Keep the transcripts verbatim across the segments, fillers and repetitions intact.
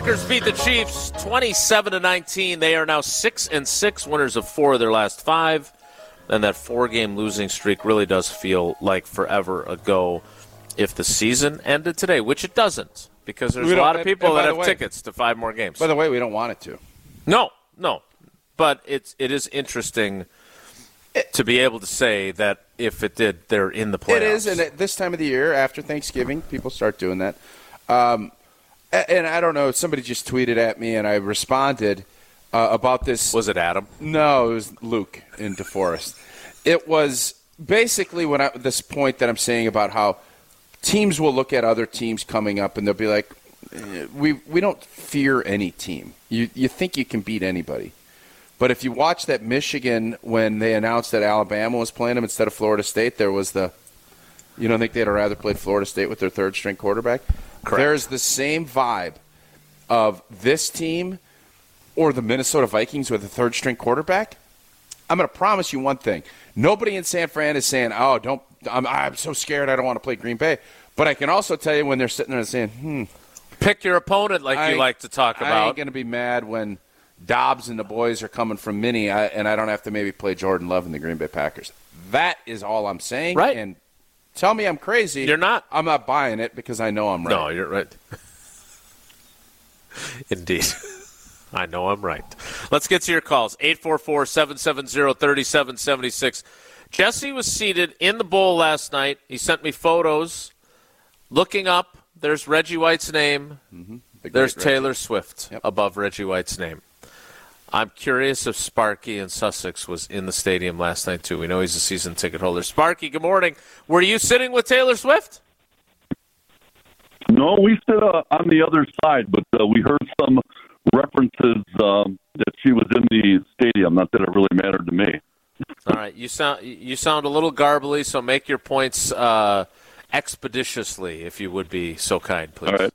Packers beat the Chiefs twenty-seven to nineteen. They are now six and six, winners of four of their last five. And that four-game losing streak really does feel like forever ago if the season ended today, which it doesn't, because there's a lot of people that have way, tickets to five more games. By the way, we don't want it to. No, no. But it's, it is interesting it, to be able to say that if it did, they're in the playoffs. It is, and at this time of the year, after Thanksgiving, people start doing that. Um, and I don't know, somebody just tweeted at me, and I responded uh, about this. Was it Adam? No, it was Luke in DeForest. It was basically when I, this point that I'm saying about how teams will look at other teams coming up, and they'll be like, we we don't fear any team. You you think you can beat anybody. But if you watch that Michigan, when they announced that Alabama was playing them instead of Florida State, there was the, you don't think they'd rather played Florida State with their third-string quarterback? Correct. There's the same vibe of this team or the Minnesota Vikings with a third-string quarterback. I'm going to promise you one thing. Nobody in San Fran is saying, oh, don't, I'm, I'm so scared I don't want to play Green Bay. But I can also tell you when they're sitting there and saying, hmm. Pick your opponent like I, you like to talk about. I ain't going to be mad when Dobbs and the boys are coming from Minnie, I, and I don't have to maybe play Jordan Love and the Green Bay Packers. That is all I'm saying. Right. And tell me I'm crazy. You're not. I'm not buying it because I know I'm right. No, you're right. Indeed. I know I'm right. Let's get to your calls. eight four four, seven seven zero, three seven seven six. Jesse was seated in the bowl last night. He sent me photos. Looking up, there's Reggie White's name. Mm-hmm. The there's Reggie. Taylor Swift Yep. above Reggie White's name. I'm curious if Sparky in Sussex was in the stadium last night, too. We know he's a season ticket holder. Sparky, good morning. Were you sitting with Taylor Swift? No, we sit uh, on the other side, but uh, we heard some references um, that she was in the stadium. Not that it really mattered to me. All right. You sound, you sound a little garbly, so make your points uh, expeditiously, if you would be so kind, please. All right.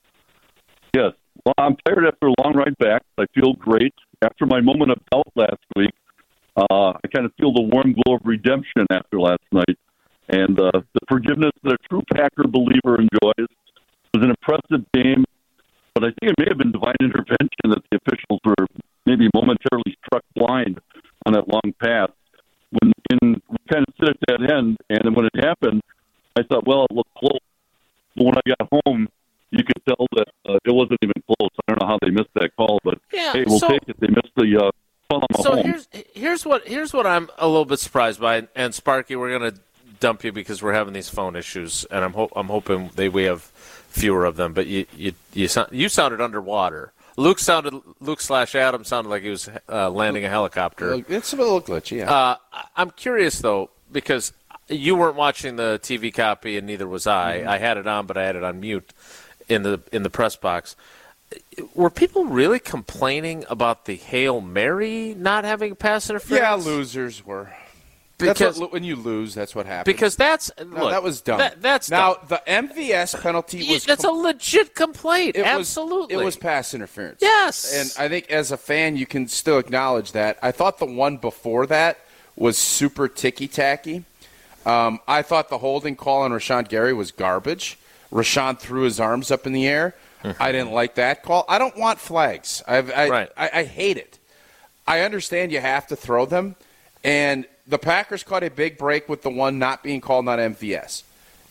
Yes. Well, I'm tired after a long ride back. I feel great. After my moment of doubt last week, uh, I kind of feel the warm glow of redemption after last night. And uh, the forgiveness that a true Packer believer enjoys. It was an impressive game, but I think it may have been divine intervention that the officials were maybe momentarily struck blind on that long pass. When in, we kind of sit at that end, and then when it happened, I thought, well, it looked close. But when I got home, you could tell that uh, it wasn't even close. I don't know how they missed that call, but yeah, hey, we'll so, take it. They missed the uh, call on So home. here's, here's, what, here's what I'm a little bit surprised by, and Sparky, we're going to dump you because we're having these phone issues, and I'm, ho- I'm hoping they, we have fewer of them, but you you you, sound, you sounded underwater. Luke sounded Luke slash Adam sounded like he was uh, landing a helicopter. It's a little glitchy, yeah. Uh, I'm curious though, because you weren't watching the T V copy, and neither was I. Mm-hmm. I had it on, but I had it on mute in the in the press box. Were people really complaining about the Hail Mary not having pass interference? Yeah, losers were. Because that's what, when you lose, that's what happens. Because that's no, look, that was dumb. That, that's now dumb. the M V S penalty was. That's com- a legit complaint. It Absolutely, was, it was pass interference. Yes, and I think as a fan, you can still acknowledge that. I thought the one before that was super ticky tacky. Um, I thought the holding call on Rashawn Gary was garbage. Rashawn threw his arms up in the air. I didn't like that call. I don't want flags. I've, I, right. I I hate it. I understand you have to throw them, and the Packers caught a big break with the one not being called on M V S.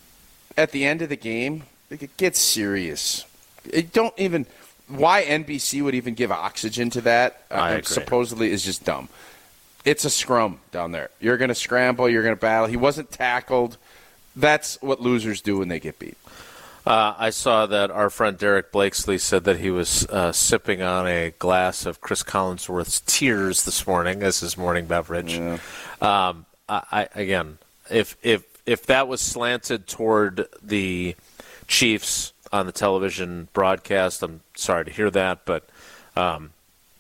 At the end of the game, it gets serious. It don't even why N B C would even give oxygen to that uh, supposedly is just dumb. It's a scrum down there. You're going to scramble. You're going to battle. He wasn't tackled. That's what losers do when they get beat. Uh, I saw that our friend Derek Blakesley said that he was uh, sipping on a glass of Chris Collinsworth's Tears this morning as his morning beverage. Yeah. Um, I, I, again, if if if that was slanted toward the Chiefs on the television broadcast, I'm sorry to hear that, but um,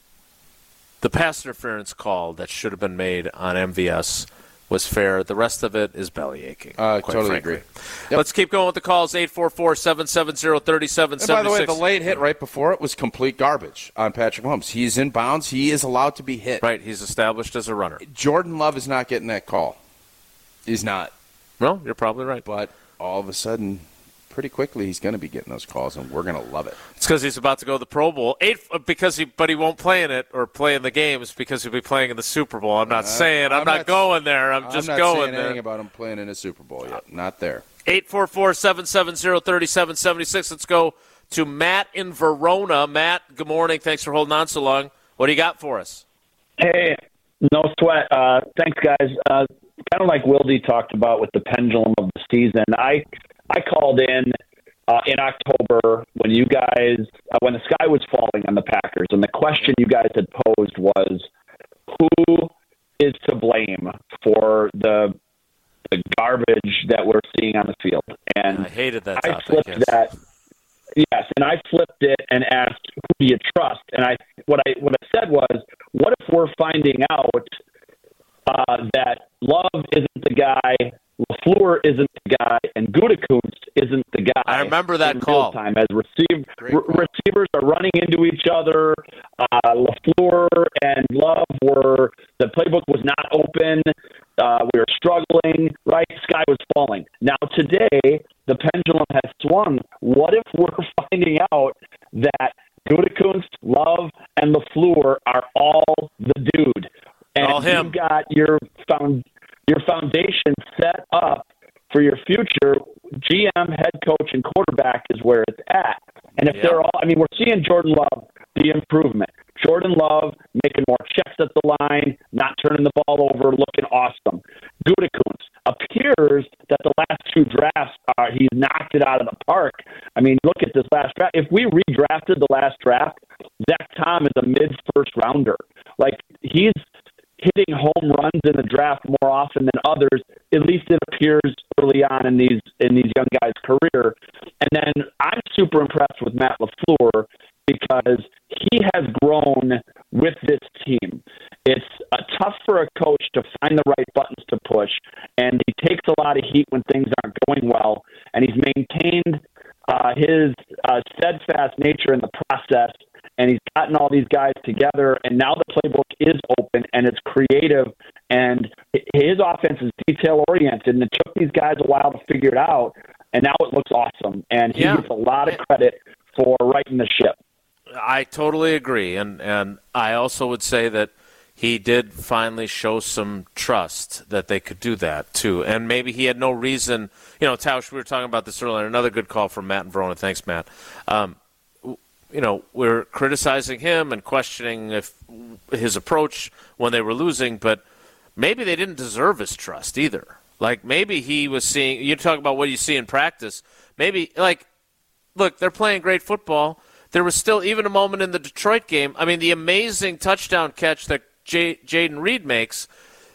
the pass interference call that should have been made on M V S was fair. The rest of it is belly aching. I uh, quite totally frankly. agree. Yep. Let's keep going with the calls. eight four four, seven seven zero, three seven seven six. And by the way, the late hit right before it was complete garbage on Patrick Mahomes. He's in bounds. He is allowed to be hit. Right. He's established as a runner. Jordan Love is not getting that call. He's not. Well, you're probably right. But all of a sudden, pretty quickly he's going to be getting those calls, and we're going to love it. It's because he's about to go to the Pro Bowl. Eight because he, but he won't play in it or play in the games because he'll be playing in the Super Bowl. I'm not uh, saying I'm, I'm not, not going there. I'm, I'm just not going saying there. Anything about him playing in a Super Bowl yet? Not there. eight four four, seven seven zero, three seven seven six. Let's go to Matt in Verona. Matt, good morning. Thanks for holding on so long. What do you got for us? Hey, no sweat. Uh, thanks, guys. Uh, kind of like Wildy talked about with the pendulum of the season. I I called in uh, in October when you guys uh, when the sky was falling on the Packers, and the question you guys had posed was, who is to blame for the the garbage that we're seeing on the field? And I hated that I topic, flipped yes. that. Yes, and I flipped it and asked, who do you trust? And I what I what I said was, what if we're finding out uh, that Love isn't the guy, LaFleur isn't the guy, and Gutekunst isn't the guy? I remember that in call. Real time, as receive, re- receivers are running into each other. Uh, LaFleur and Love were the playbook was not open. Uh, we were struggling. Right, sky was falling. Now today, the pendulum has swung. What if we're finding out that Gutekunst, Love, and LaFleur are all the dude? And all him. You've got your found your foundation set up for your future. G M, head coach, and quarterback is where it's at. And if yep. they're all, I mean, we're seeing Jordan Love the improvement. Jordan Love making more checks at the line, not turning the ball over, looking awesome. Gutekunst appears that the last two drafts, are, he's knocked it out of the park. I mean, look at this last draft. If we redrafted the last draft, Zach Tom is a mid-first rounder. Like, he's hitting home runs in the draft more often than others. At least it appears early on in these in these young guys' career. And then I'm super impressed with Matt LaFleur because he has grown with this team. It's uh, tough for a coach to find the right buttons to push, and he takes a lot of heat when things aren't going well, and he's maintained uh, his uh, steadfast nature in the process, and he's gotten all these guys together, and now the playbook is open, and it's creative, and his offense is detail-oriented, and it took these guys a while to figure it out, and now it looks awesome, and he yeah. gets a lot of credit for righting the ship. I totally agree, and, and I also would say that he did finally show some trust that they could do that, too. And maybe he had no reason. You know, Tausch, we were talking about this earlier. Another good call from Matt in Verona. Thanks, Matt. Um, you know, we're criticizing him and questioning if his approach when they were losing, but maybe they didn't deserve his trust either. Like, maybe he was seeing – you talk about what you see in practice. Maybe, like, look, they're playing great football. There was still even a moment in the Detroit game. I mean, the amazing touchdown catch that J- Jaden Reed makes,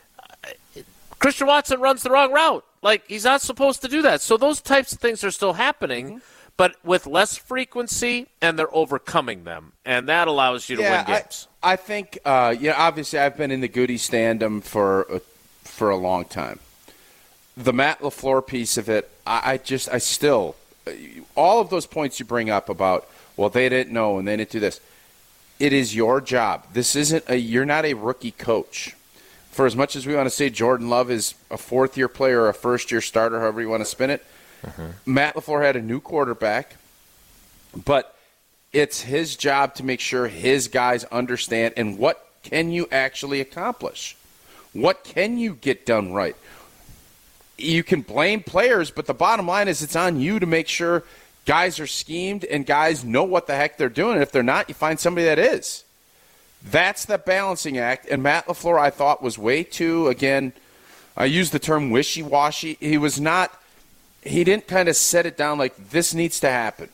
Christian Watson runs the wrong route. Like, he's not supposed to do that. So those types of things are still happening, mm-hmm. but with less frequency, and they're overcoming them. And that allows you to yeah, win games. I, I think, uh, you know, obviously I've been in the Goody standum for a, for a long time. The Matt LaFleur piece of it, I, I just, I still, all of those points you bring up about, well, they didn't know and they didn't do this. It is your job. This isn't a, you're not a rookie coach. For as much as we want to say Jordan Love is a fourth-year player or a first-year starter, however you want to spin it, mm-hmm. Matt LaFleur had a new quarterback, but it's his job to make sure his guys understand and what can you actually accomplish? What can you get done right? You can blame players, but the bottom line is it's on you to make sure guys are schemed and guys know what the heck they're doing. And if they're not, you find somebody that is. That's the balancing act. And Matt LaFleur, I thought, was way too, again, I use the term wishy-washy. He was not, he didn't kind of set it down like this needs to happen.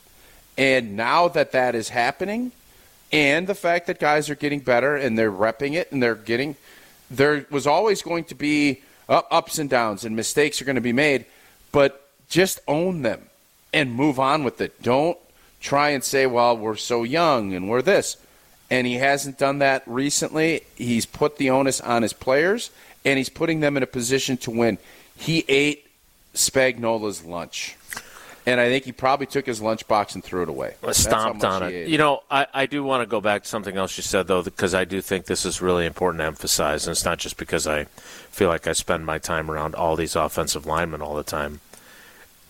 And now that that is happening, and the fact that guys are getting better and they're repping it and they're getting, there was always going to be ups and downs and mistakes are going to be made, but just own them and move on with it. Don't try and say, well, we're so young and we're this. And he hasn't done that recently. He's put the onus on his players, and he's putting them in a position to win. He ate Spagnuolo's lunch. And I think he probably took his lunchbox and threw it away. Stomped on it. You know, I, I do want to go back to something else you said, though, because I do think this is really important to emphasize, and it's not just because I feel like I spend my time around all these offensive linemen all the time.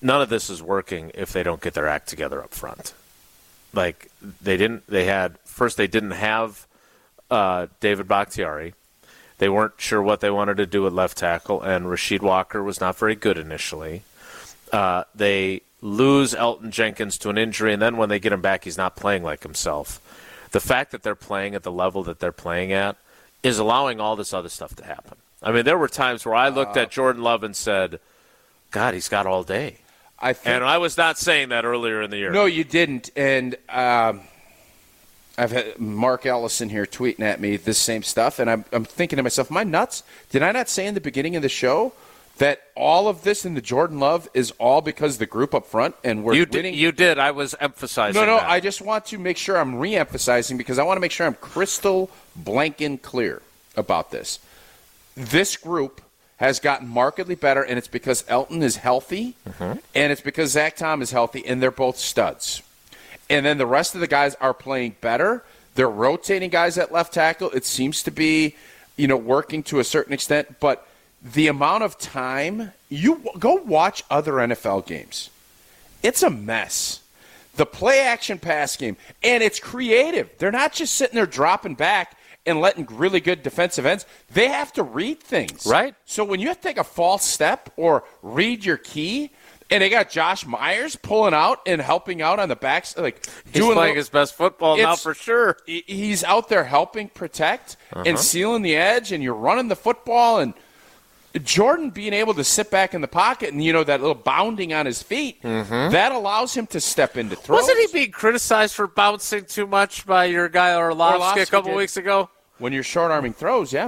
none of this is working if they don't get their act together up front. Like, they didn't, they had, first they didn't have uh, David Bakhtiari. They weren't sure what they wanted to do at left tackle, and Rasheed Walker was not very good initially. Uh, they lose Elton Jenkins to an injury, and then when they get him back, he's not playing like himself. The fact that they're playing at the level that they're playing at is allowing all this other stuff to happen. I mean, there were times where I looked uh, at Jordan Love and said, God, he's got all day. I think, and I was not saying that earlier in the year. No, you didn't. And um, I've had Mark Ellison here tweeting at me this same stuff, and I'm, I'm thinking to myself, am I nuts? Did I not say in the beginning of the show that all of this in the Jordan Love is all because the group up front and we're you winning? Did, you did. I was emphasizing No, no, that. I just want to make sure I'm re-emphasizing because I want to make sure I'm crystal blank and clear about this. This group has gotten markedly better, and it's because Elton is healthy, mm-hmm. and it's because Zach Tom is healthy, and they're both studs. And then the rest of the guys are playing better. They're rotating guys at left tackle. It seems to be, you know, working to a certain extent. But the amount of time, you go watch other N F L games. It's a mess. The play-action pass game, and it's creative. They're not just sitting there dropping back and letting really good defensive ends. They have to read things. Right. So when you have to take a false step or read your key, and they got Josh Myers pulling out and helping out on the backs, like he's doing playing little, his best football now for sure. He's out there helping protect uh-huh. and sealing the edge, and you're running the football, and Jordan being able to sit back in the pocket and, you know, that little bounding on his feet, mm-hmm. that allows him to step into throws. Wasn't he being criticized for bouncing too much by your guy Orlovsky a couple did. weeks ago? When you're short-arming throws, yeah.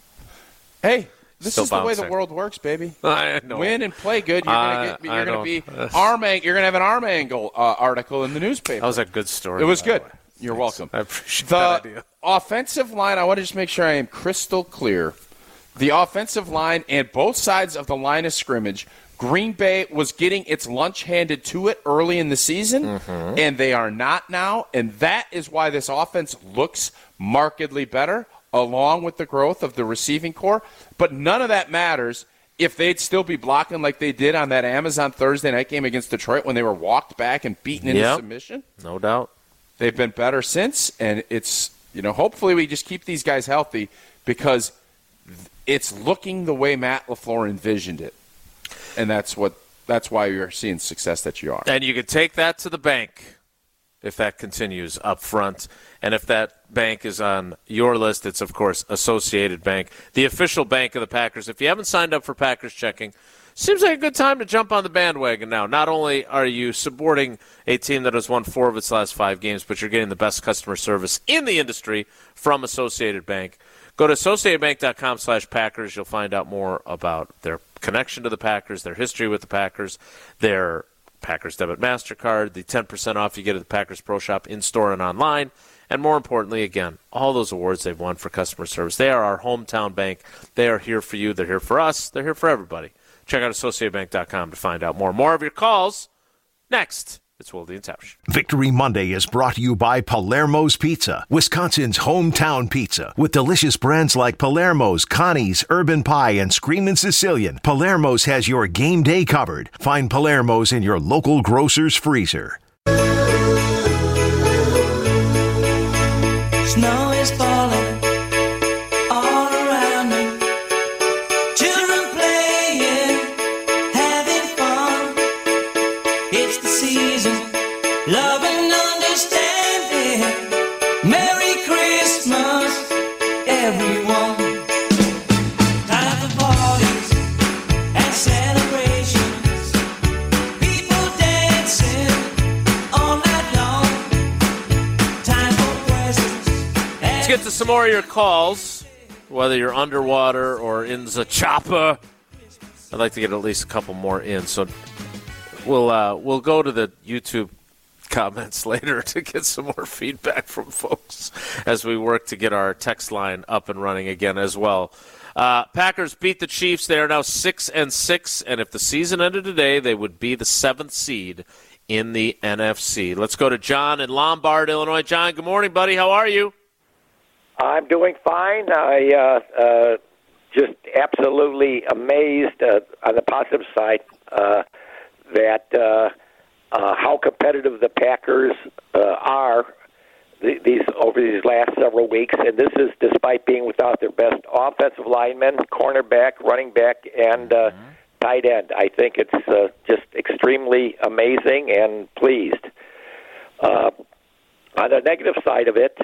Hey, this Still is bouncing. the way the world works, baby. I know. Win and play good. You're uh, gonna get. You're gonna be uh, arm. Ang- you're gonna have an arm angle uh, article in the newspaper. That was a good story. It was good. Way. You're Thanks. welcome. I appreciate the that idea. Offensive line. I want to just make sure I am crystal clear. The offensive line and both sides of the line of scrimmage. Green Bay was getting its lunch handed to it early in the season, mm-hmm. and they are not now. And that is why this offense looks markedly better, along with the growth of the receiving core. But none of that matters if they'd still be blocking like they did on that Amazon Thursday night game against Detroit when they were walked back and beaten into yep. submission. No doubt. They've been better since, and it's, you know, hopefully we just keep these guys healthy because it's looking the way Matt LaFleur envisioned it. And that's what that's why you're seeing success that you are. And you can take that to the bank if that continues up front. And if that bank is on your list, it's, of course, Associated Bank, the official bank of the Packers. If you haven't signed up for Packers Checking, seems like a good time to jump on the bandwagon now. Not only are you supporting a team that has won four of its last five games, but you're getting the best customer service in the industry from Associated Bank. Go to associatedbank.com slash Packers. You'll find out more about their connection to the Packers, their history with the Packers, their Packers Debit MasterCard, the ten percent off you get at the Packers Pro Shop in-store and online, and more importantly, again, all those awards they've won for customer service. They are our hometown bank. They are here for you. They're here for us. They're here for everybody. Check out associated bank dot com to find out more. More of your calls next. It's Wilde and Tausch. Victory Monday is brought to you by Palermo's Pizza, Wisconsin's hometown pizza. With delicious brands like Palermo's, Connie's, Urban Pie, and Screamin' Sicilian, Palermo's has your game day covered. Find Palermo's in your local grocer's freezer. Snow is falling. Love and understanding. Merry Christmas, everyone. Time for parties and celebrations. People dancing all night long. Time for presents. Let's get to some more of your calls. Whether you're underwater or in the chopper, I'd like to get at least a couple more in. So we'll uh, we'll go to the YouTube comments later to get some more feedback from folks as we work to get our text line up and running again as well. Uh, Packers beat the Chiefs. They are now six and six, and if the season ended today, they would be the seventh seed in the N F C. Let's go to John in Lombard, Illinois. John, good morning, buddy. How are you? I'm doing fine. I uh, uh, just absolutely amazed uh, on the positive side. Uh, that uh, uh, how competitive the Packers uh, are th- these over these last several weeks, and this is despite being without their best offensive lineman, cornerback, running back, and uh, mm-hmm. tight end. I think it's uh, just extremely amazing and pleased. Uh, on the negative side of it,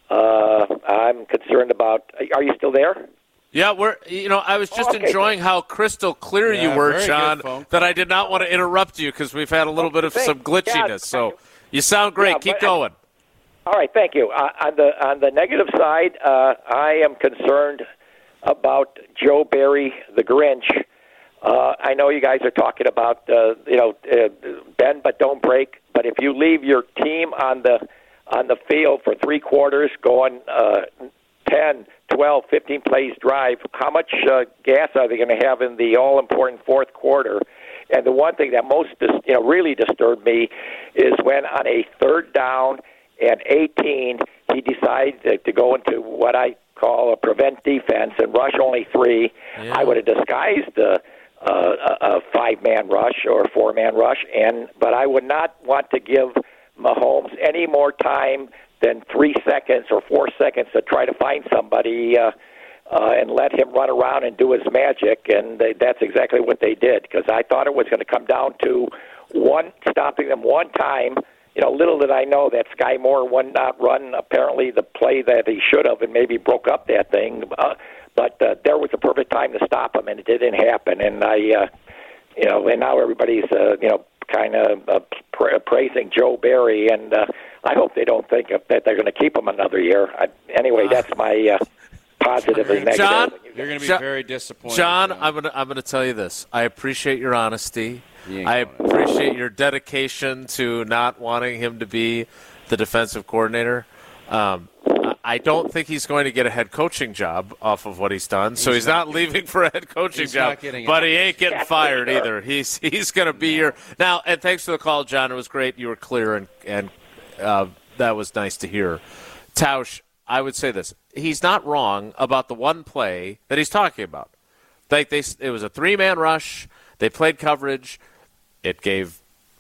uh, I'm concerned about. Are you still there? Yeah, we're. You know, I was just oh, okay. enjoying how crystal clear yeah, you were, very John. good, that I did not want to interrupt you because we've had a little bit of Thanks. some glitchiness. Yeah, so you sound great. Yeah, Keep but, going. All right, thank you. Uh, on the on the negative side, uh, I am concerned about Joe Barry, the Grinch. Uh, I know you guys are talking about uh, you know uh, bend but don't break. But if you leave your team on the on the field for three quarters, going uh, ten, twelve, fifteen plays drive, how much uh, gas are they going to have in the all-important fourth quarter? And the one thing that most dis- you know really disturbed me is when on a third down and eighteen, he decided to, to go into what I call a prevent defense and rush only three. Yeah. I would have disguised uh, uh, a, a five-man rush or a four-man rush, and but I would not want to give Mahomes any more time than three seconds or four seconds to try to find somebody uh, uh, and let him run around and do his magic. And they, that's exactly what they did, because I thought it was going to come down to one stopping them one time. You know, little did I know that Sky Moore would not run apparently the play that he should have and maybe broke up that thing. Uh, but uh, there was a perfect time to stop him, and it didn't happen. And I, uh, you know, and now everybody's, uh, you know, kind of uh, pra- praising Joe Barry, and uh, I hope they don't think of, that they're going to keep him another year. I, anyway, that's my uh, positive and negative. John, you're going to be John, very disappointed. John, John. I'm going to I'm going to tell you this. I appreciate your honesty. I going appreciate your dedication to not wanting him to be the defensive coordinator. Um, I don't think he's going to get a head coaching job off of what he's done, so he's, he's not, not leaving for a head coaching job. But he ain't getting fired either. He's he's going to be here now. And thanks for the call, John. It was great. You were clear, and and uh, that was nice to hear. Tausch, I would say this: he's not wrong about the one play that he's talking about. Like they, it was a three-man rush. They played coverage. It gave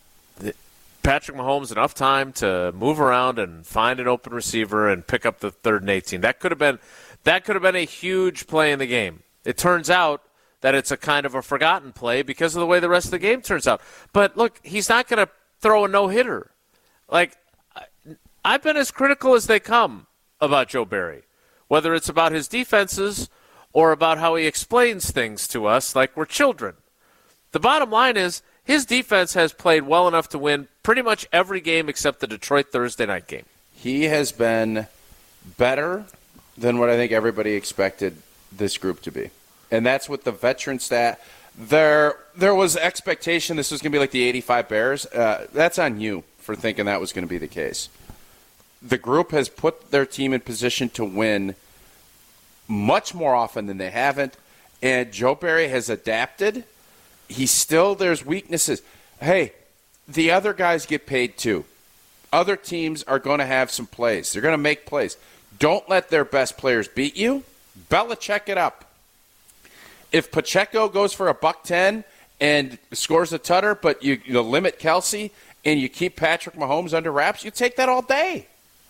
Patrick Mahomes enough time to move around and find an open receiver and pick up the third and eighteen. That could have been that could have been a huge play in the game. It turns out that it's a kind of a forgotten play because of the way the rest of the game turns out. But look, he's not going to throw a no-hitter. Like, I've been as critical as they come about Joe Barry, whether it's about his defenses or about how he explains things to us like we're children. The bottom line is, his defense has played well enough to win pretty much every game except the Detroit Thursday night game. He has been better than what I think everybody expected this group to be. And that's with the veteran stat. There there was expectation this was going to be like the eighty-five Bears. Uh, that's on you for thinking that was going to be the case. The group has put their team in position to win much more often than they haven't. And Joe Barry has adapted. He still, there's weaknesses. Hey, the other guys get paid too. Other teams are going to have some plays. They're going to make plays. Don't let their best players beat you. Belichick it up. If Pacheco goes for a buck ten and scores a tutter, but you, you limit Kelsey and you keep Patrick Mahomes under wraps, you take that all day.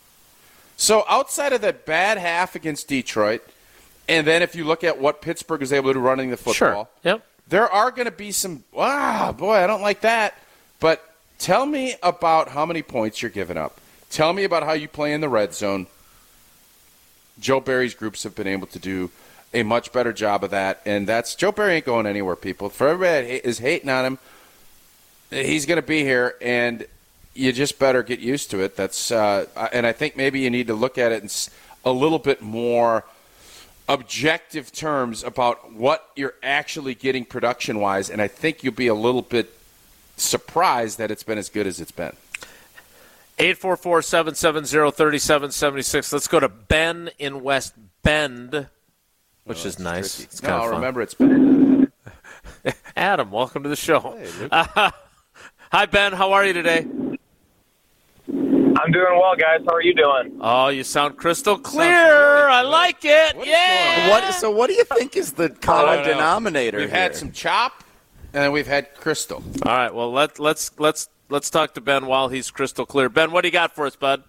So outside of that bad half against Detroit, and then if you look at what Pittsburgh is able to do running the football, sure. Yep. There are going to be some, wow, boy, I don't like that. But tell me about how many points you're giving up. Tell me about how you play in the red zone. Joe Barry's groups have been able to do a much better job of that. And that's, Joe Barry ain't going anywhere, people. For everybody that is hating on him, he's going to be here, and you just better get used to it. That's, uh, and I think maybe you need to look at it in a little bit more objective terms about what you're actually getting production-wise, and I think you'll be a little bit surprised that it's been as good as it's been. eight four four, seven seven zero, three seven seven six. Let's go to Ben in West Bend, which oh, is nice. Tricky. It's no, kind of I'll fun. remember it's Ben. Adam, welcome to the show. Hey, uh, hi, Ben. How are you today? I'm doing well, guys. How are you doing? Oh, you sound crystal clear. Really I like it. What yeah. What, so what do you think is the common denominator We've here? had some chop. And then we've had Crystal. All right. Well, let, let's let's let's talk to Ben while he's crystal clear. Ben, what do you got for us, bud?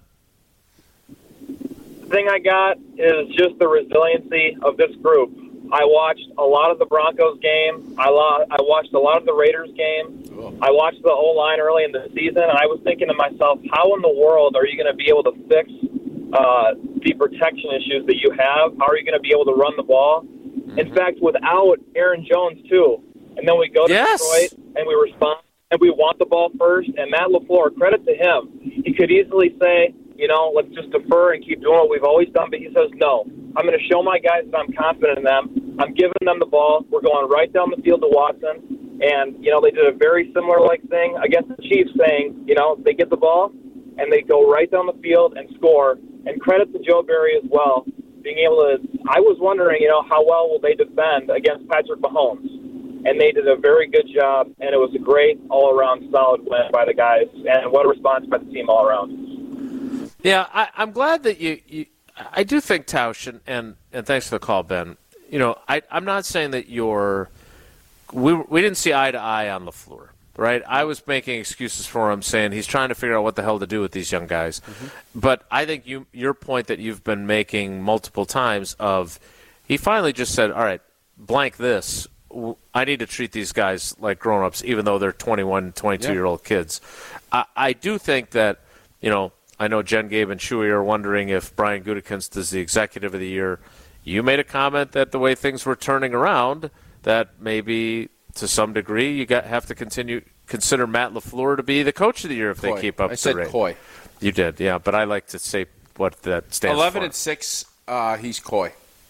The thing I got is just the resiliency of this group. I watched a lot of the Broncos game. I, lo- I watched a lot of the Raiders game. Cool. I watched the O-line early in the season, and I was thinking to myself, how in the world are you going to be able to fix uh, the protection issues that you have? How are you going to be able to run the ball? Mm-hmm. In fact, without Aaron Jones, too. And then we go to yes. Detroit, and we respond, and we want the ball first. And Matt LaFleur, credit to him, he could easily say, you know, let's just defer and keep doing what we've always done. But he says, no, I'm going to show my guys that I'm confident in them. I'm giving them the ball. We're going right down the field to Watson. And, you know, they did a very similar-like thing against the Chiefs, saying, you know, they get the ball, and they go right down the field and score. And credit to Joe Barry as well, being able to – I was wondering, you know, how well will they defend against Patrick Mahomes? And they did a very good job, and it was a great all-around solid win by the guys. And what a response by the team all around. Yeah, I, I'm glad that you, you – I do think, Tausch, and, and, and thanks for the call, Ben. You know, I, I'm not saying that you're we, – we didn't see eye to eye on LaFleur, right? I was making excuses for him, saying he's trying to figure out what the hell to do with these young guys. Mm-hmm. But I think you your point that you've been making multiple times of he finally just said, all right, blank this. I need to treat these guys like grown-ups, even though they're twenty-one, twenty-two-year-old yeah. kids. I, I do think that, you know, I know Jen, Gabe, and Shuey are wondering if Brian Gutekunst is the executive of the year. You made a comment that the way things were turning around, that maybe to some degree you got have to continue consider Matt LaFleur to be the coach of the year if Coy. they keep up I the said rate. Coy. You did, yeah, but I like to say what that stands Eleven for. and six, uh, he's Coy.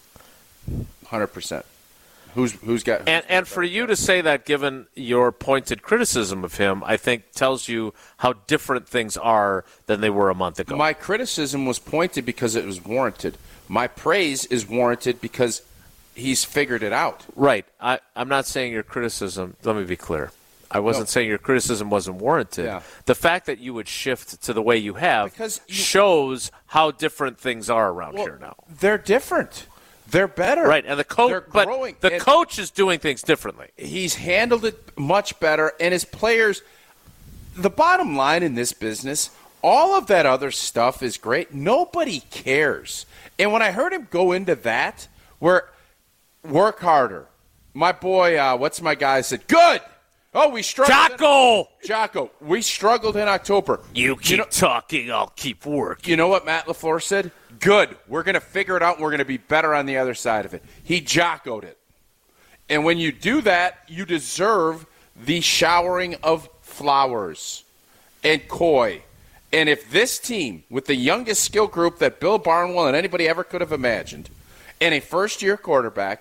Hundred percent. Who's who's got? Who's and got and for you to say that, given your pointed criticism of him, I think tells you how different things are than they were a month ago. My criticism was pointed because it was warranted. My praise is warranted because he's figured it out. Right. I, I'm not saying your criticism. Let me be clear. I wasn't no. saying your criticism wasn't warranted. Yeah. The fact that you would shift to the way you have because you, shows how different things are around well, here now. They're different. They're better. Right, and the coach, but the coach is doing things differently. He's handled it much better, and his players, the bottom line in this business, all of that other stuff is great. Nobody cares. And when I heard him go into that, where work harder, my boy, uh, what's my guy, said, good. Oh, we struggled. Jocko! In, Jocko, we struggled in October. You keep you know, talking, I'll keep working. You know what Matt LaFleur said? Good. We're going to figure it out, and we're going to be better on the other side of it. He Jockoed it. And when you do that, you deserve the showering of flowers and Coy. And if this team, with the youngest skill group that Bill Barnwell and anybody ever could have imagined, and a first-year quarterback,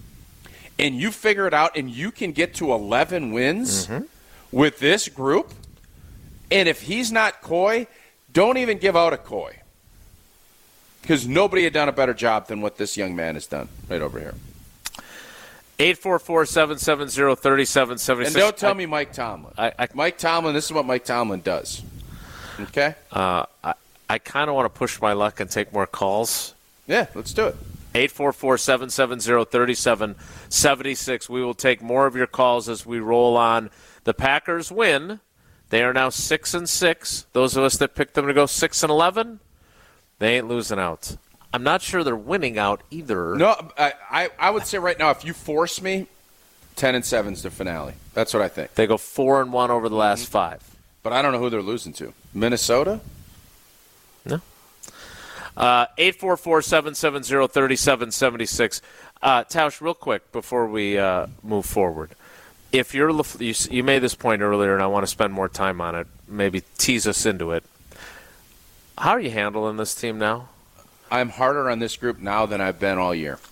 and you figure it out and you can get to eleven wins mm-hmm. with this group, and if he's not Coy, don't even give out a Coy. Because nobody had done a better job than what this young man has done right over here. eight four four, seven seven zero, three seven seven six. And don't tell I, me Mike Tomlin. I, I, Mike Tomlin, this is what Mike Tomlin does. Okay? Uh, I, I kind of want to push my luck and take more calls. Yeah, let's do it. eight four four, seven seven zero, three seven seven six. We will take more of your calls as we roll on. The Packers win. They are now six and six. Those of us that picked them to go six and eleven, they ain't losing out. I'm not sure they're winning out either. No, I, I, I would say right now, if you force me, ten and seven's the finale. That's what I think. They go four and one over the last mm-hmm. five. But I don't know who they're losing to. Minnesota? No. Uh, eight four four, seven seven zero, three seven seven six. Uh, Tausch, real quick before we uh, move forward. If you're you, you made this point earlier, and I want to spend more time on it, maybe tease us into it. How are you handling this team now? I'm harder on this group now than I've been all year.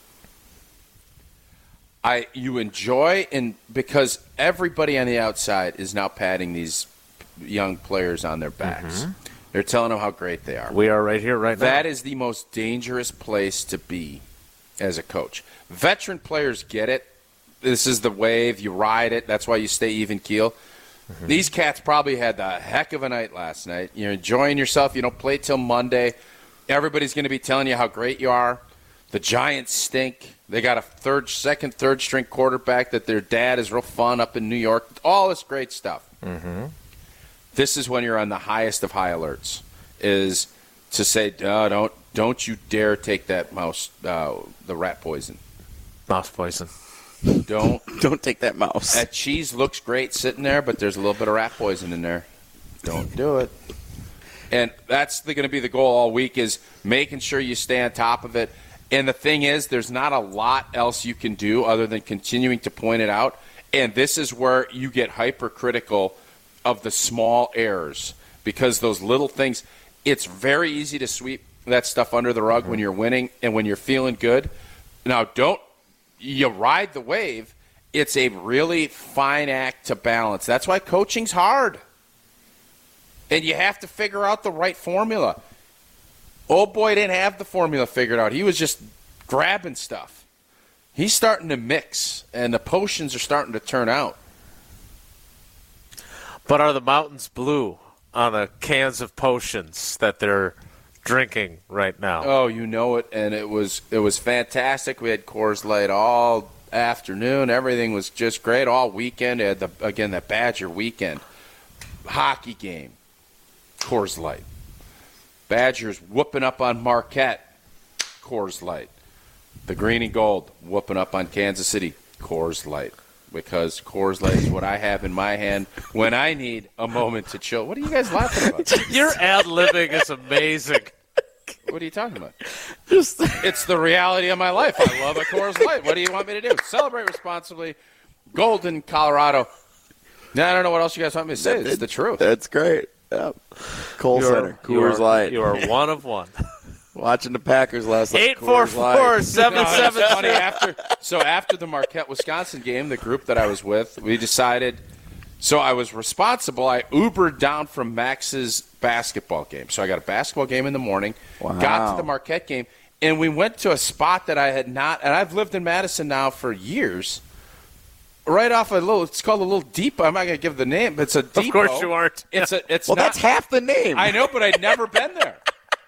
I you enjoy, and because everybody on the outside is now patting these young players on their backs. Mm-hmm. They're telling them how great they are. We are right here, right now. That is the most dangerous place to be as a coach. Veteran players get it. This is the wave. You ride it. That's why you stay even keel. Mm-hmm. These cats probably had the heck of a night last night. You're enjoying yourself. You don't play till Monday. Everybody's going to be telling you how great you are. The Giants stink. They got a third, second, third string quarterback that their dad is real fun up in New York. All this great stuff. Mm-hmm. This is when you're on the highest of high alerts, is to say, oh, don't don't you dare take that mouse, uh, the rat poison. Mouse poison. Don't don't take that mouse. That cheese looks great sitting there, but there's a little bit of rat poison in there. Don't do it. And that's going to be the goal all week, is making sure you stay on top of it. And the thing is, there's not a lot else you can do other than continuing to point it out. And this is where you get hypercritical of the small errors, because those little things, it's very easy to sweep that stuff under the rug mm-hmm. when you're winning and when you're feeling good. Now, don't you ride the wave. It's a really fine act to balance. That's why coaching's hard. And you have to figure out the right formula. Old boy didn't have the formula figured out. He was just grabbing stuff. He's starting to mix, and the potions are starting to turn out. But are the mountains blue on the cans of potions that they're drinking right now? Oh, you know it, and it was it was fantastic. We had Coors Light all afternoon. Everything was just great all weekend. They had the again that Badger weekend hockey game. Coors Light. Badgers whooping up on Marquette. Coors Light. The green and gold whooping up on Kansas City. Coors Light. Because Coors Light is what I have in my hand when I need a moment to chill. What are you guys laughing about? Your ad-libbing is amazing. What are you talking about? Just It's the reality of my life. I love a Coors Light. What do you want me to do? Celebrate responsibly. Golden, Colorado. Now, I don't know what else you guys want me to say. It's the truth. That's great. Yep. Cole You're, Center, Coors you Light. You are one of one. Watching the Packers last night. eight four four, seven seven funny. After, so after the Marquette-Wisconsin game, the group that I was with, we decided, so I was responsible. I Ubered down from Max's basketball game. So I got a basketball game in the morning, wow. got to the Marquette game, and we went to a spot that I had not, and I've lived in Madison now for years, right off a little, it's called a little depot. I'm not going to give the name, but it's a depot. Of course you aren't. It's a, it's well, not, that's half the name. I know, but I'd never been there.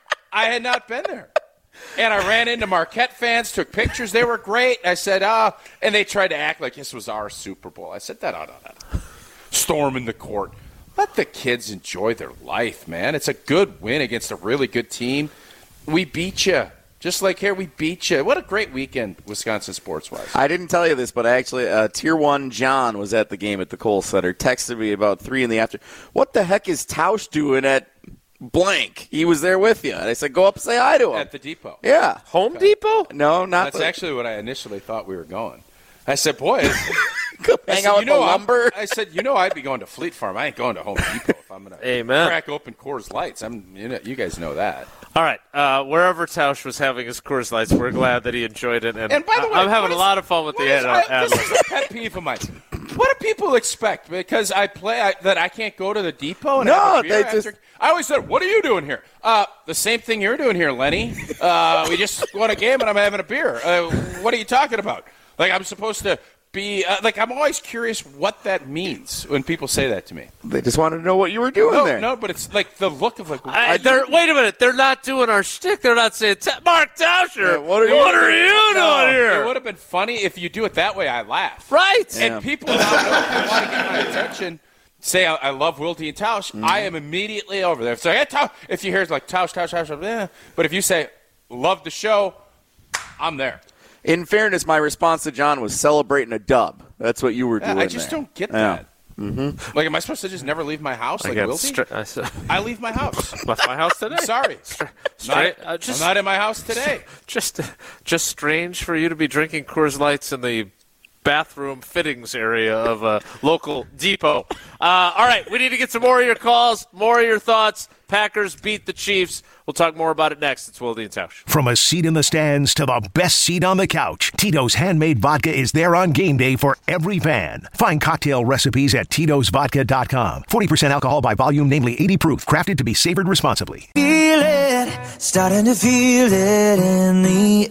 I had not been there. And I ran into Marquette fans, took pictures. They were great. I said, ah, oh. And they tried to act like this was our Super Bowl. I said, no, no, no, no. Storm in the court. Let the kids enjoy their life, man. It's a good win against a really good team. We beat you. Just like here, we beat you. What a great weekend, Wisconsin sports-wise. I didn't tell you this, but actually, uh, Tier one John was at the game at the Kohl Center. Texted me about three in the afternoon. What the heck is Tausch doing at blank? He was there with you. And I said, go up and say hi to him. At the depot. Yeah. Home okay. Depot? No, not That's the... actually what I initially thought we were going. I said, boy. Go hang said, out you with know, the lumber. I said, you know, I'd be going to Fleet Farm. I ain't going to Home Depot if I'm going to crack open Coors Lights. I'm, you know, you guys know that. All right. Uh, wherever Tausch was having his Coors Lights, we're glad that he enjoyed it. And, and by the way, I, I'm having is, a lot of fun with the is, ad. I, ad this is a pet peeve of mine. What do people expect? Because I play I, that I can't go to the depot and no, have a beer they after? just. I always said, "What are you doing here?" Uh, the same thing you're doing here, Lenny. Uh, we just won a game and I'm having a beer. Uh, what are you talking about? Like I'm supposed to be uh, like I'm always curious what that means when people say that to me. They just wanted to know what you were doing no, there. No, but it's like the look of like. I, they're, wait a minute, they're not doing our shtick. They're not saying Mark Tauscher. Yeah, what are you, what are you no, doing here? It would have been funny if you do it that way. I laugh. Right. And yeah. people now know if they want to get my attention. Say I, I love Wilde and Tausch. Mm-hmm. I am immediately over there. So hey, Tausch, if you hear it's like Tausch, Tausch, Tausch, eh. But if you say love the show, I'm there. In fairness, my response to John was celebrating a dub. That's what you were doing. I just there. don't get yeah. that. Mm-hmm. Like, am I supposed to just never leave my house like Wilde? Stra- I, said, I leave my house. Left my house today. I'm sorry. Stra- Not, uh, just, I'm not in my house today. Just, just strange for you to be drinking Coors Lights in the bathroom fittings area of a local depot. Uh, all right, we need to get some more of your calls, more of your thoughts. Packers beat the Chiefs. We'll talk more about it next. It's Wilde and Tausch. From a seat in the stands to the best seat on the couch, Tito's Handmade Vodka is there on game day for every fan. Find cocktail recipes at Tito's Vodka dot com. forty percent alcohol by volume, namely eighty proof, crafted to be savored responsibly. Feel it, starting to feel it in the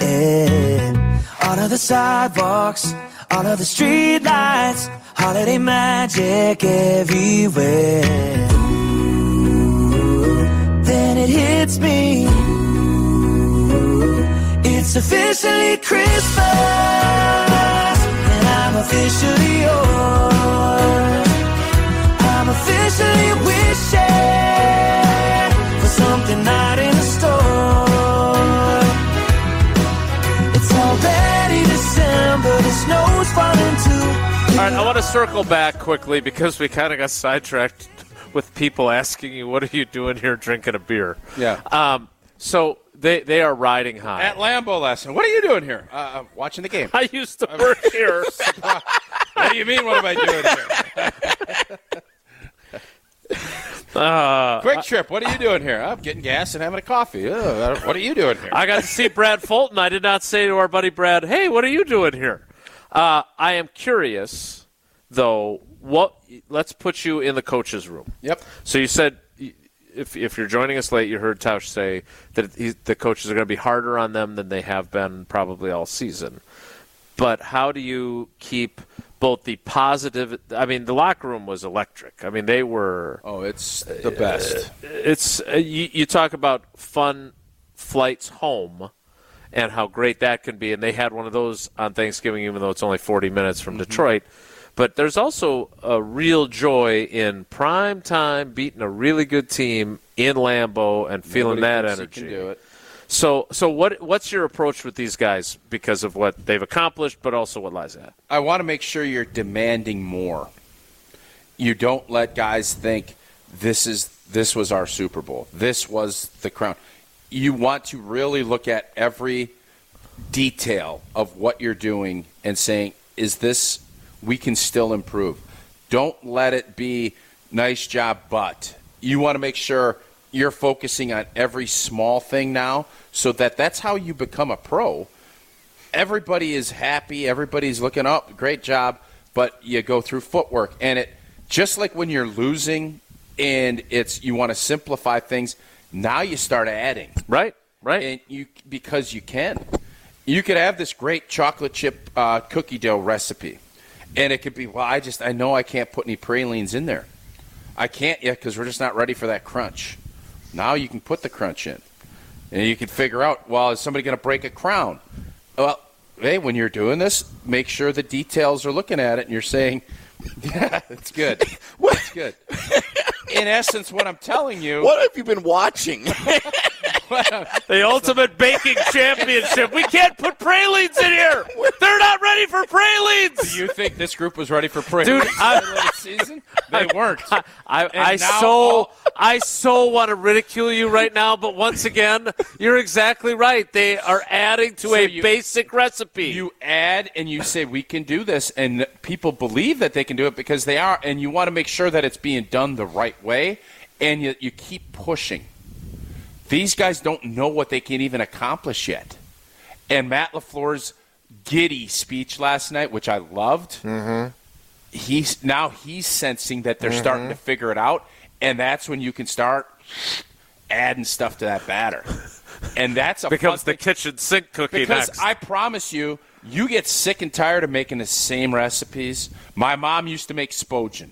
air. All of the sidewalks, all of the street lights, holiday magic everywhere. Then it hits me. It's officially Christmas, and I'm officially yours. I'm officially wishing for something not in the store. It's already December, the snow's falling too. All right, I want to circle back quickly because we kind of got sidetracked with people asking you, what are you doing here drinking a beer? Yeah. Um, so they, they are riding high. At Lambeau last night. What are you doing here? Uh, I'm watching the game. I used to work here. What do you mean, what am I doing here? Uh, Quick Trip, what are you doing here? I'm getting gas and having a coffee. Ugh, what are you doing here? I got to see Brad Fulton. I did not say to our buddy Brad, hey, what are you doing here? Uh, I am curious, though, what? Let's put you in the coach's room. Yep. So you said if if you're joining us late, you heard Tausch say that he, the coaches are going to be harder on them than they have been probably all season. But how do you keep both the positive – I mean, the locker room was electric. I mean, they were – Oh, it's the best. It's uh, you, you talk about fun flights home and how great that can be. And they had one of those on Thanksgiving, even though it's only forty minutes from mm-hmm. Detroit. But there's also a real joy in prime time beating a really good team in Lambeau and feeling Nobody that thinks energy. you can do it. So, so what? What's your approach with these guys because of what they've accomplished, but also what lies ahead? I want to make sure you're demanding more. You don't let guys think this is this was our Super Bowl. This was the crown. You want to really look at every detail of what you're doing and saying, is this, we can still improve. Don't let it be nice job, but you want to make sure you're focusing on every small thing now so that that's how you become a pro. Everybody is happy. Everybody's looking up. Great job. But you go through footwork. And it just like when you're losing and it's you want to simplify things, now you start adding. Right, right. And you because you can. You could have this great chocolate chip uh, cookie dough recipe. And it could be, well, I just I know I can't put any pralines in there. I can't yet because we're just not ready for that crunch. Now you can put the crunch in. And you can figure out, well, is somebody going to break a crown? Well, hey, when you're doing this, make sure the details are looking at it and you're saying, yeah, it's good. It's good. In essence, what I'm telling you. What have you been watching? The Ultimate Baking Championship. We can't put pralines in here. They're not ready for pralines. Do you think this group was ready for pralines? Dude, I, the season? They weren't. I, I, I so all, I so want to ridicule you right now, but once again, you're exactly right. They are adding to so a you, basic recipe. You add and you say we can do this, and people believe that they can do it because they are, and you want to make sure that it's being done the right way, and you, you keep pushing. These guys don't know what they can even accomplish yet. And Matt LaFleur's giddy speech last night, which I loved, mm-hmm. he's now he's sensing that they're mm-hmm. starting to figure it out, and that's when you can start adding stuff to that batter. And that's a becomes fun the kitchen sink cookie because next. I promise you, you get sick and tired of making the same recipes. My mom used to make Spojin.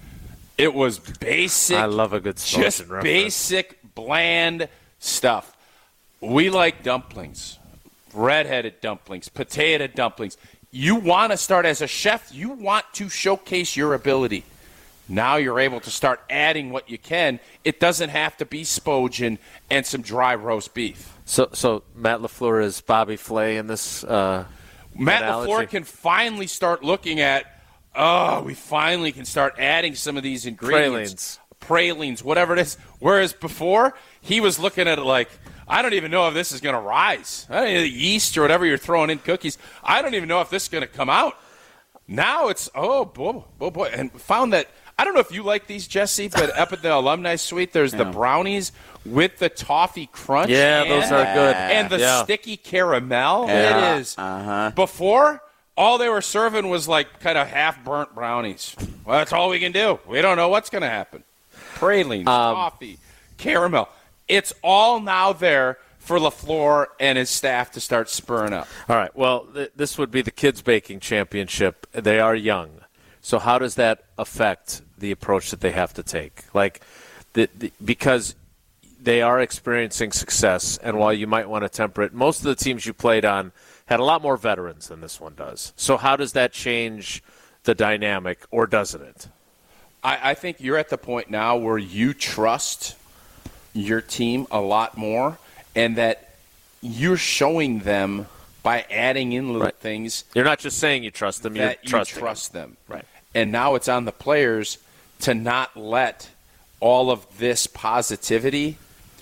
It was basic. I love a good Spojin just reference. Basic, bland stuff. We like dumplings, red-headed dumplings, potato dumplings. You want to start as a chef. You want to showcase your ability. Now you're able to start adding what you can. It doesn't have to be Spojin and some dry roast beef. So, so Matt LaFleur is Bobby Flay in this uh, Matt analogy? LaFleur can finally start looking at, oh, we finally can start adding some of these ingredients. Pralines. Pralines, whatever it is. Whereas before, he was looking at it like, I don't even know if this is going to rise. I don't know, the yeast or whatever you're throwing in cookies. I don't even know if this is going to come out. Now it's, oh, boy, boy, boy. And found that, I don't know if you like these, Jesse, but up at the Alumni Suite, there's yeah. the brownies with the toffee crunch. Yeah, and, those are good. And the yeah. sticky caramel. Yeah. It is. Uh-huh. Before, all they were serving was like kind of half-burnt brownies. Well, that's all we can do. We don't know what's going to happen. Pralines, um, coffee, caramel. It's all now there for LaFleur and his staff to start spurring up. All right. Well, th- this would be the Kids Baking Championship. They are young. So how does that affect the approach that they have to take? Like, the, the, because they are experiencing success, and while you might want to temper it, most of the teams you played on had a lot more veterans than this one does. So how does that change the dynamic, or doesn't it? I, I think you're at the point now where you trust your team a lot more, and that you're showing them by adding in little right. things. You're not just saying you trust them, you're that trusting you trust them. them. Right. And now it's on the players to not let all of this positivity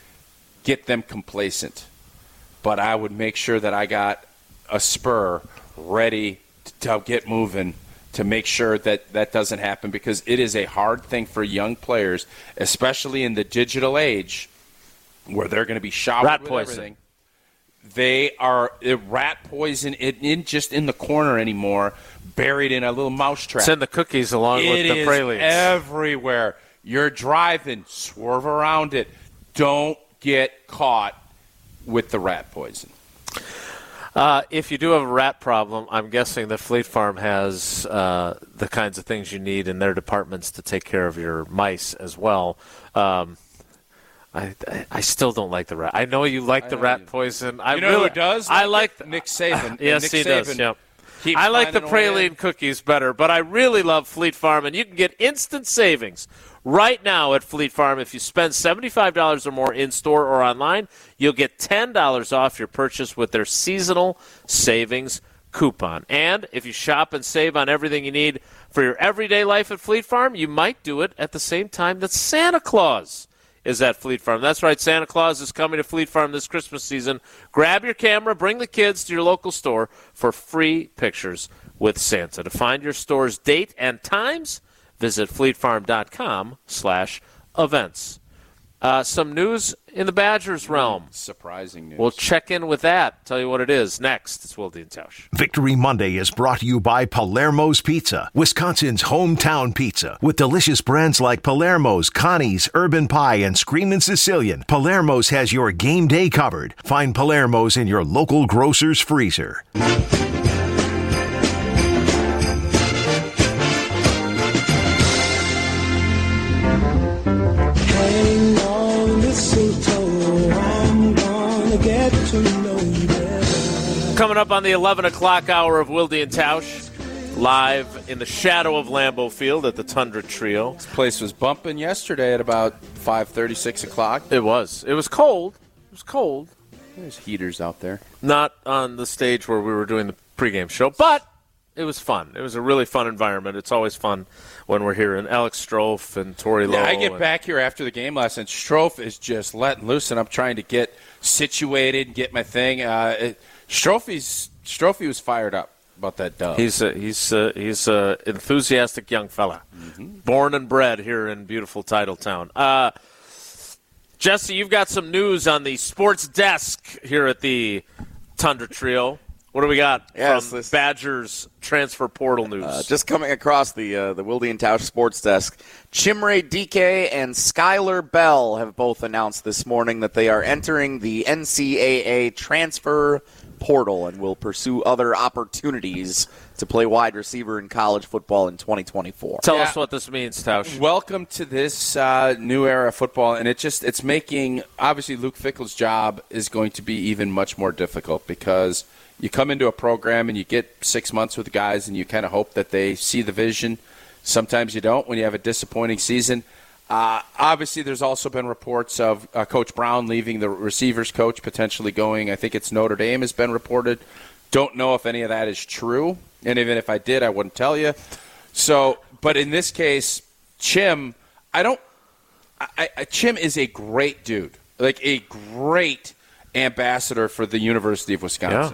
get them complacent. But I would make sure that I got a spur ready to get moving to make sure that that doesn't happen, because it is a hard thing for young players, especially in the digital age where they're going to be showered rat with poison. everything. They are uh, rat poison it in just in the corner anymore, buried in a little mousetrap. Send the cookies along It with the is pralines. everywhere. You're driving, swerve around it. Don't get caught with the rat poison. Uh, if you do have a rat problem, I'm guessing that Fleet Farm has uh, the kinds of things you need in their departments to take care of your mice as well. Um, I, I still don't like the rat. I know you like I the know th- rat you- poison. I You know really, who does? I like like it? Nick Saban. yes, Nick he Saban does. Yep. keeps I like the finding a way in. praline cookies better, but I really love Fleet Farm, and you can get instant savings right now at Fleet Farm. If you spend seventy-five dollars or more in store or online, you'll get ten dollars off your purchase with their seasonal savings coupon. And if you shop and save on everything you need for your everyday life at Fleet Farm, you might do it at the same time that Santa Claus is at Fleet Farm. That's right, Santa Claus is coming to Fleet Farm this Christmas season. Grab your camera, bring the kids to your local store for free pictures with Santa. To find your store's date and times, visit fleetfarm.com slash events. Uh, some news in the Badgers realm. Surprising news. We'll check in with that. Tell you what it is next. It's Wilde and Tausch. Victory Monday is brought to you by Palermo's Pizza, Wisconsin's hometown pizza. With delicious brands like Palermo's, Connie's, Urban Pie, and Screamin' Sicilian, Palermo's has your game day covered. Find Palermo's in your local grocer's freezer. Coming up on the eleven o'clock hour of Wilde and Tausch, live in the shadow of Lambeau Field at the Tundra Trio. This place was bumping yesterday at about five thirty, six o'clock. It was. It was cold. It was cold. There's heaters out there. Not on the stage where we were doing the pregame show, but it was fun. It was a really fun environment. It's always fun when we're here. And Alex Strofe and Tori Lowe. Yeah, I get and, back here after the game last night. Strofe is just letting loose, and I'm trying to get situated and get my thing. Uh, it, Strophe's, Strophe was fired up about that dub. He's a, he's a, he's a enthusiastic young fella, mm-hmm. born and bred here in beautiful Titletown. Uh, Jesse, you've got some news on the sports desk here at the Tundra Trio. What do we got yes, from this, Badgers transfer portal news? Uh, just coming across the uh, the Wilde and Tausch sports desk, Chimere Dike and Skylar Bell have both announced this morning that they are entering the N C double A transfer portal and will pursue other opportunities to play wide receiver in college football in twenty twenty-four. Tell yeah. us what this means, Tausch. Welcome to this uh, new era of football, and it just it's making obviously Luke Fickell's job is going to be even much more difficult, because you come into a program and you get six months with guys and you kind of hope that they see the vision. Sometimes you don't when you have a disappointing season. Uh, obviously, there's also been reports of uh, Coach Brown leaving, the receivers coach potentially going. I think it's Notre Dame has been reported. Don't know if any of that is true, and even if I did, I wouldn't tell you. So, but in this case, Chim, I don't. I, I, Chim is a great dude, like a great ambassador for the University of Wisconsin. Yeah.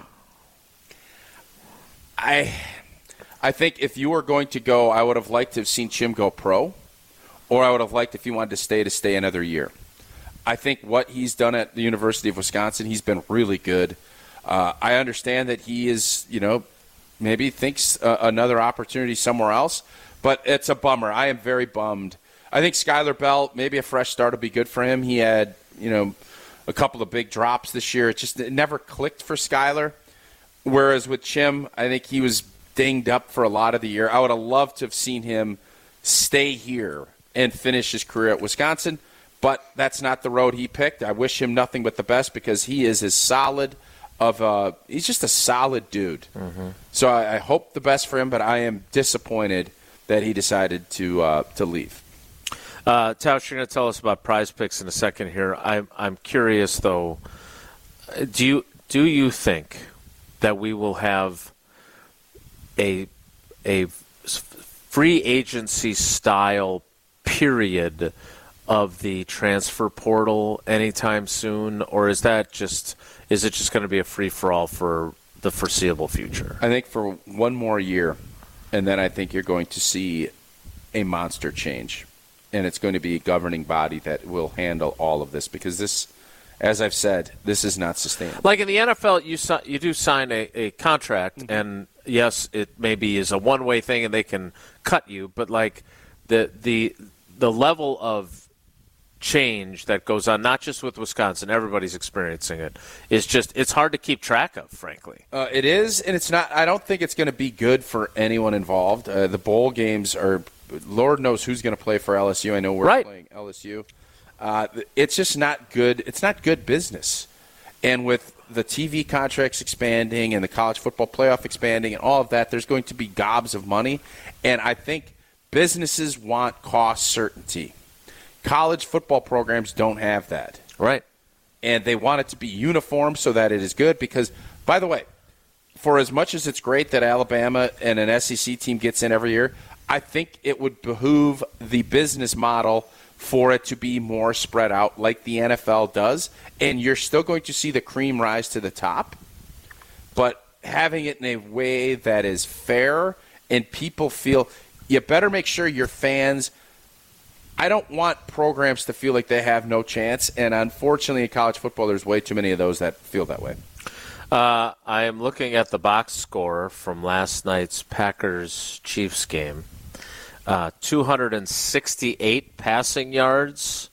I, I think if you were going to go, I would have liked to have seen Chim go pro, or I would have liked if he wanted to stay to stay another year. I think what he's done at the University of Wisconsin, he's been really good. Uh, I understand that he is, you know, maybe thinks uh, another opportunity somewhere else, but it's a bummer. I am very bummed. I think Skylar Bell, maybe a fresh start would be good for him. He had, you know, a couple of big drops this year. It just it never clicked for Skylar. Whereas with Chim, I think he was dinged up for a lot of the year. I would have loved to have seen him stay here and finish his career at Wisconsin. But that's not the road he picked. I wish him nothing but the best because he is as solid of a – he's just a solid dude. Mm-hmm. So I, I hope the best for him, but I am disappointed that he decided to uh, to leave. Uh, Tausch, you're going to tell us about Prize Picks in a second here. I'm I'm curious, though. Do you do you think that we will have a a free agency style period of the transfer portal anytime soon, or is that just is it just going to be a free for all for the foreseeable future? I think for one more year, and then I think you're going to see a monster change, and it's going to be a governing body that will handle all of this because this, as I've said, this is not sustainable. Like in the N F L, you si- you do sign a, a contract, mm-hmm. and yes, it maybe is a one way thing, and they can cut you, but like the the the level of change that goes on, not just with Wisconsin, everybody's experiencing it, is just, it's hard to keep track of, frankly. Uh, it is, and it's not, I don't think it's going to be good for anyone involved. Uh, the bowl games are, Lord knows who's going to play for L S U. I know we're right. playing L S U. Uh, it's just not good. It's not good business. And with the T V contracts expanding and the college football playoff expanding and all of that, there's going to be gobs of money. And I think businesses want cost certainty. College football programs don't have that. Right. And they want it to be uniform so that it is good because, by the way, for as much as it's great that Alabama and an S E C team gets in every year, I think it would behoove the business model for it to be more spread out like the N F L does. And you're still going to see the cream rise to the top. But having it in a way that is fair and people feel – you better make sure your fans – I don't want programs to feel like they have no chance, and unfortunately in college football there's way too many of those that feel that way. Uh, I am looking at the box score from last night's Packers-Chiefs game. Uh, two hundred sixty-eight passing yards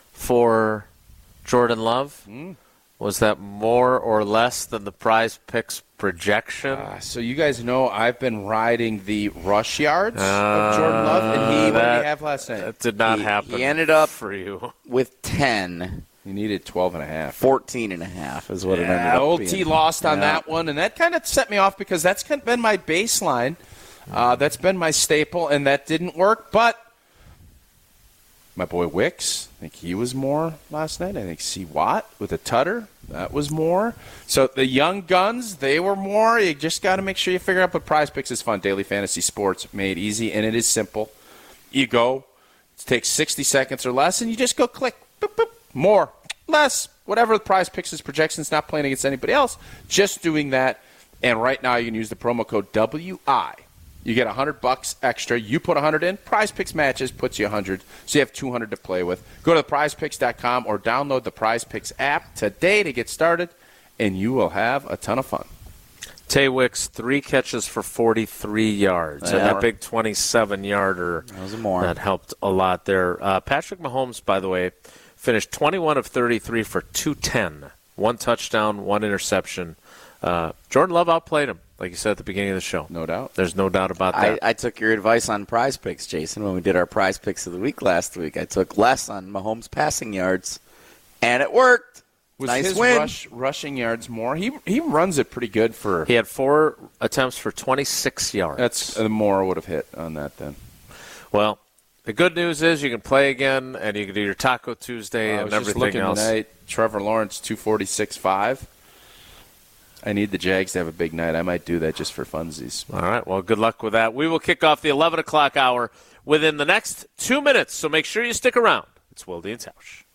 for Jordan Love. Mm. Was that more or less than the Prize Picks projection? Uh, so you guys know I've been riding the rush yards uh, of Jordan Love, and he, what did he have last night? That did not he, happen He ended up for you. with ten. He needed twelve and a half. fourteen and a half is what yeah, it ended up old being. T lost on yeah. that one, and that kind of set me off because that's kind of been my baseline. Uh, that's been my staple, and that didn't work, but my boy Wicks, I think he was more last night. I think C. Watt with a tutter, that was more. So the young guns, they were more. You just got to make sure you figure out. But Prize Picks is fun. Daily fantasy sports made easy, and it is simple. You go, it takes sixty seconds or less, and you just go click, boop, boop, more, less, whatever the Prize Picks is projections, not playing against anybody else, just doing that. And right now you can use the promo code W I. You get one hundred bucks extra. You put one hundred in. Prize Picks matches, puts you one hundred. So you have two hundred to play with. Go to prize picks dot com or download the Prize Picks app today to get started, and you will have a ton of fun. Tay Wicks, three catches for forty-three yards. Yeah. And that big twenty-seven-yarder, that was more. That helped a lot there. Uh, Patrick Mahomes, by the way, finished twenty-one of thirty-three for two ten. One touchdown, one interception. Uh, Jordan Love outplayed him, like you said at the beginning of the show. No doubt. There's no doubt about that. I, I took your advice on Prize Picks, Jason, when we did our Prize Picks of the week last week. I took less on Mahomes' passing yards, and it worked. Was nice his win. Rush, rushing yards more? He he runs it pretty good for. He had four attempts for twenty-six yards. That's uh, more would have hit on that then. Well, the good news is you can play again, and you can do your Taco Tuesday uh, and I was everything just looking else. Tonight, Trevor Lawrence two forty-six point five. I need the Jags to have a big night. I might do that just for funsies. All right. Well, good luck with that. We will kick off the eleven o'clock hour within the next two minutes, so make sure you stick around. It's Wilde and Tausch.